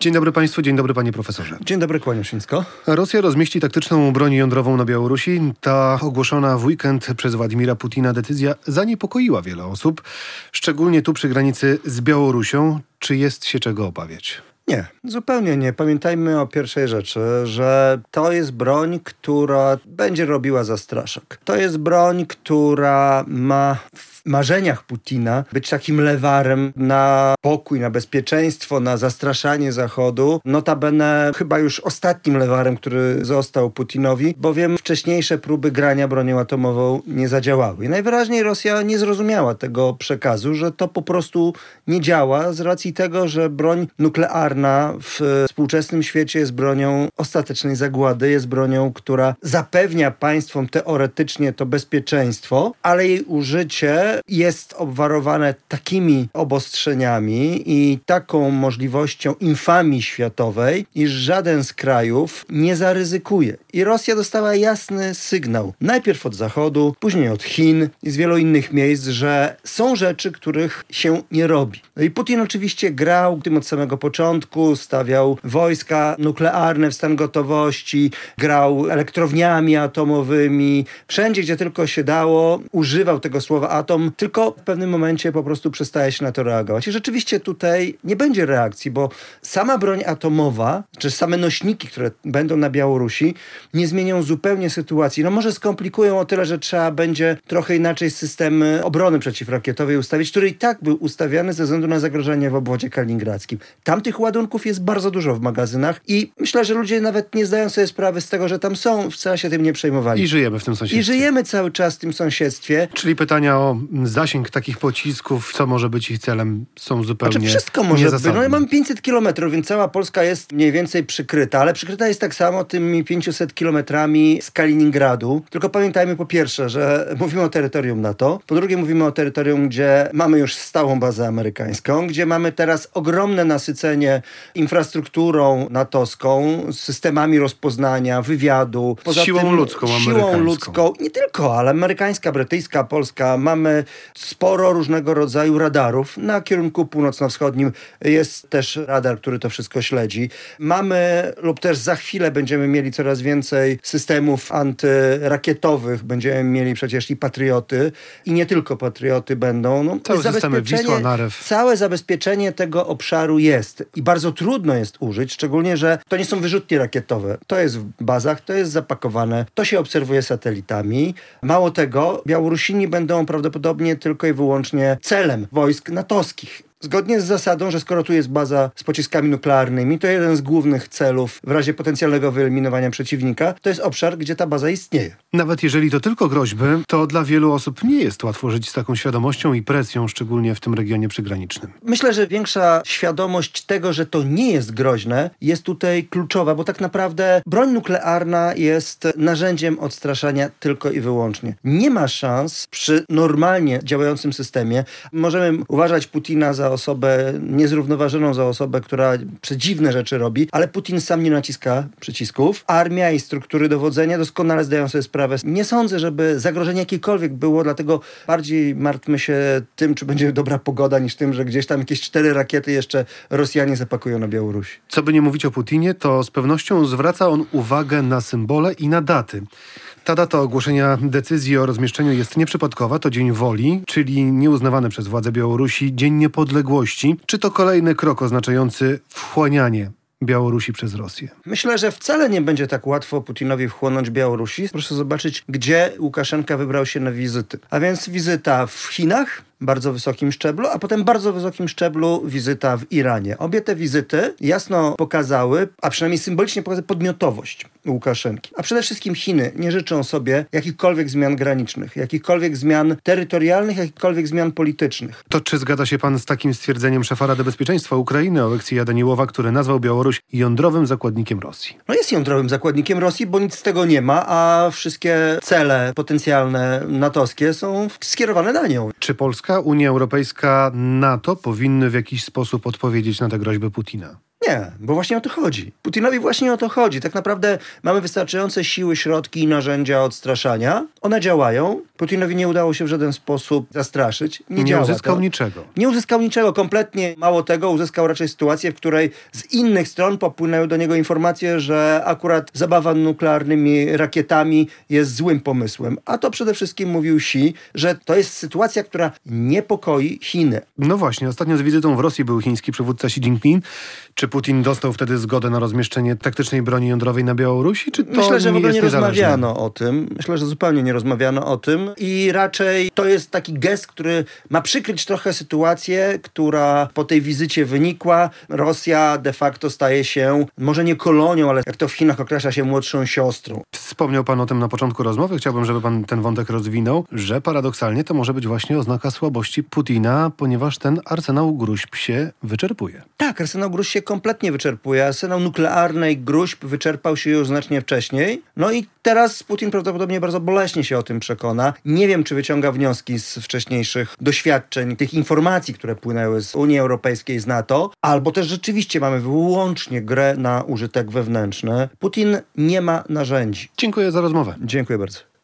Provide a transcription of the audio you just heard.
Dzień dobry Państwu, dzień dobry Panie Profesorze. Dzień dobry, kłaniam się nisko. Rosja rozmieści taktyczną broń jądrową na Białorusi. Ta ogłoszona w weekend przez Władimira Putina decyzja zaniepokoiła wiele osób, szczególnie tu przy granicy z Białorusią. Czy jest się czego obawiać? Nie, zupełnie nie. Pamiętajmy o pierwszej rzeczy, że to jest broń, która będzie robiła zastraszek. To jest broń, która ma w marzeniach Putina być takim lewarem na pokój, na bezpieczeństwo, na zastraszanie Zachodu. Notabene chyba już ostatnim lewarem, który został Putinowi, bowiem wcześniejsze próby grania bronią atomową nie zadziałały. I najwyraźniej Rosja nie zrozumiała tego przekazu, że to po prostu nie działa z racji tego, że broń nuklearna w współczesnym świecie jest bronią ostatecznej zagłady, jest bronią, która zapewnia państwom teoretycznie to bezpieczeństwo, ale jej użycie jest obwarowane takimi obostrzeniami i taką możliwością infamii światowej, iż żaden z krajów nie zaryzykuje. I Rosja dostała jasny sygnał. Najpierw od Zachodu, później od Chin i z wielu innych miejsc, że są rzeczy, których się nie robi. No i Putin oczywiście grał tym od samego początku, stawiał wojska nuklearne w stan gotowości, grał elektrowniami atomowymi. Wszędzie, gdzie tylko się dało, używał tego słowa atom, tylko w pewnym momencie po prostu przestaje się na to reagować. I rzeczywiście tutaj nie będzie reakcji, bo sama broń atomowa, czy same nośniki, które będą na Białorusi, nie zmienią zupełnie sytuacji. No może skomplikują o tyle, że trzeba będzie trochę inaczej system obrony przeciwrakietowej ustawić, który i tak był ustawiany ze względu na zagrożenie w obwodzie kaliningradzkim. Tam tych ładunków jest bardzo dużo w magazynach i myślę, że ludzie nawet nie zdają sobie sprawy z tego, że tam są, wcale się tym nie przejmowali. I żyjemy w tym sąsiedztwie. I żyjemy cały czas w tym sąsiedztwie. Czyli pytania o zasięg takich pocisków, co może być ich celem, są zupełnie Znaczy wszystko może być. niezasadne. No mamy 500 kilometrów, więc cała Polska jest mniej więcej przykryta, ale przykryta jest tak samo tymi 500 kilometrami z Kaliningradu. Tylko pamiętajmy po pierwsze, że mówimy o terytorium NATO, po drugie mówimy o terytorium, gdzie mamy już stałą bazę amerykańską, gdzie mamy teraz ogromne nasycenie infrastrukturą natowską, systemami rozpoznania, wywiadu. Poza siłą ludzką amerykańską. Siłą ludzką, nie tylko, ale amerykańska, brytyjska, polska. Mamy sporo różnego rodzaju radarów. Na kierunku północno-wschodnim jest też radar, który to wszystko śledzi. Mamy lub też za chwilę będziemy mieli coraz więcej systemów antyrakietowych. Będziemy mieli przecież i Patrioty. I nie tylko Patrioty będą. No, całe systemy Wisła, Narew. Całe zabezpieczenie tego obszaru jest. I bardzo trudno jest użyć, szczególnie, że to nie są wyrzutnie rakietowe. To jest w bazach, to jest zapakowane, to się obserwuje satelitami. Mało tego, Białorusini będą prawdopodobnie tylko i wyłącznie celem wojsk natowskich. Zgodnie z zasadą, że skoro tu jest baza z pociskami nuklearnymi, to jeden z głównych celów w razie potencjalnego wyeliminowania przeciwnika to jest obszar, gdzie ta baza istnieje. Nawet jeżeli to tylko groźby, to dla wielu osób nie jest łatwo żyć z taką świadomością i presją, szczególnie w tym regionie przygranicznym. Myślę, że większa świadomość tego, że to nie jest groźne, jest tutaj kluczowa, bo tak naprawdę broń nuklearna jest narzędziem odstraszania tylko i wyłącznie. Nie ma szans przy normalnie działającym systemie. Możemy uważać Putina za osobę niezrównoważoną, za osobę, która przedziwne rzeczy robi, ale Putin sam nie naciska przycisków. Armia i struktury dowodzenia doskonale zdają sobie sprawę. Nie sądzę, żeby zagrożenie jakiekolwiek było, dlatego bardziej martwmy się tym, czy będzie dobra pogoda, niż tym, że gdzieś tam jakieś 4 rakiety jeszcze Rosjanie zapakują na Białorusi. Co by nie mówić o Putinie, to z pewnością zwraca on uwagę na symbole i na daty. Ta data ogłoszenia decyzji o rozmieszczeniu jest nieprzypadkowa, to Dzień Woli, czyli nieuznawany przez władze Białorusi Dzień Niepodległości. Czy to kolejny krok oznaczający wchłanianie Białorusi przez Rosję? Myślę, że wcale nie będzie tak łatwo Putinowi wchłonąć Białorusi. Proszę zobaczyć, gdzie Łukaszenka wybrał się na wizyty. A więc wizyta w Chinach, bardzo wysokim szczeblu, a potem bardzo wysokim szczeblu wizyta w Iranie. Obie te wizyty jasno pokazały, a przynajmniej symbolicznie pokazały podmiotowość Łukaszenki. A przede wszystkim Chiny nie życzą sobie jakichkolwiek zmian granicznych, jakichkolwiek zmian terytorialnych, jakichkolwiek zmian politycznych. To czy zgadza się pan z takim stwierdzeniem szefa Rady Bezpieczeństwa Ukrainy Oleksija Daniłowa, który nazwał Białoruś jądrowym zakładnikiem Rosji? No jest jądrowym zakładnikiem Rosji, bo nic z tego nie ma, a wszystkie cele potencjalne natowskie są skierowane na nią. Czy Polska, Unia Europejska, NATO powinny w jakiś sposób odpowiedzieć na te groźby Putina? Nie, bo właśnie o to chodzi. Putinowi właśnie o to chodzi. Tak naprawdę mamy wystarczające siły, środki i narzędzia odstraszania. One działają. Putinowi nie udało się w żaden sposób zastraszyć. Nie uzyskał niczego. Nie uzyskał niczego, kompletnie. Mało tego, uzyskał raczej sytuację, w której z innych stron popłynęły do niego informacje, że akurat zabawa nuklearnymi rakietami jest złym pomysłem. A to przede wszystkim mówił Xi, że to jest sytuacja, która niepokoi Chiny. No właśnie, ostatnio z wizytą w Rosji był chiński przywódca Xi Jinping. Czy Putin dostał wtedy zgodę na rozmieszczenie taktycznej broni jądrowej na Białorusi? Czy to Myślę, że w ogóle nie jest rozmawiano o tym. Myślę, że zupełnie nie rozmawiano o tym i raczej to jest taki gest, który ma przykryć trochę sytuację, która po tej wizycie wynikła. Rosja de facto staje się może nie kolonią, ale jak to w Chinach określa się młodszą siostrą. Wspomniał pan o tym na początku rozmowy. Chciałbym, żeby pan ten wątek rozwinął, że paradoksalnie to może być właśnie oznaka słabości Putina, ponieważ ten arsenał gróźb się wyczerpuje. Tak, arsenał gróźb się kompletnie wyczerpuje. Arsenał nuklearnej gróźb wyczerpał się już znacznie wcześniej. No i teraz Putin prawdopodobnie bardzo boleśnie się o tym przekona. Nie wiem, czy wyciąga wnioski z wcześniejszych doświadczeń, tych informacji, które płynęły z Unii Europejskiej, z NATO, albo też rzeczywiście mamy wyłącznie grę na użytek wewnętrzny. Putin nie ma narzędzi. Dziękuję za rozmowę. Dziękuję bardzo.